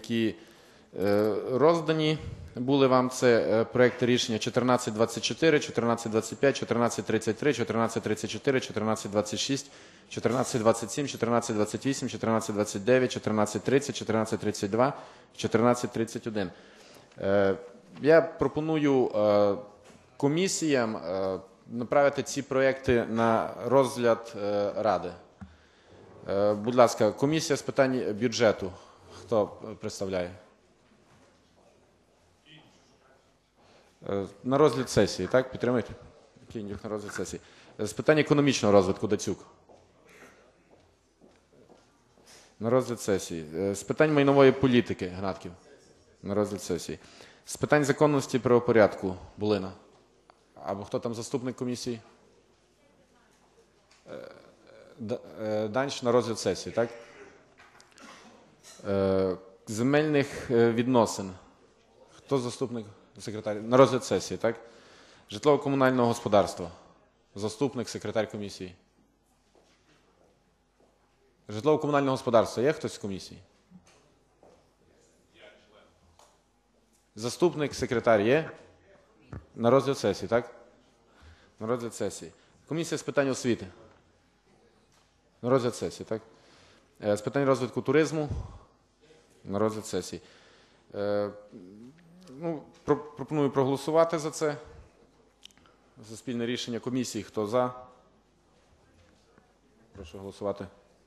які роздані були вам. Це проекти рішення 1424, 1425, 1433, 1434, 1426, 1427, 1428, 1429, 1430, 1432, 1431. Я пропоную комісіям направити ці проекти на розгляд Ради. Будь ласка, комісія з питань бюджету. Хто представляє? На розгляд сесії, так? Підтримуєте? Кіндюх на розгляд сесії. З питань економічного розвитку Дацюк. На розгляд сесії. З питань майнової політики Гнатків. На розгляд сесії. З питань законності і правопорядку Булина. Або хто там заступник комісії? Данч на розгляд сесії, так? Земельних відносин. Хто заступник? Секретар. На розгляд сесії, так? Житлово-комунального господарства. Заступник, секретар комісії. Житлово-комунального господарства. Є хтось з комісії? Заступник, секретар є? На розгляд сесії, так? На розгляд сесії. Комісія з питань освіти. На розгляд сесії, так? З питань розвитку туризму. На розгляд сесії. Пропоную проголосувати за це. За спільне рішення комісії. Хто за? Прошу голосувати.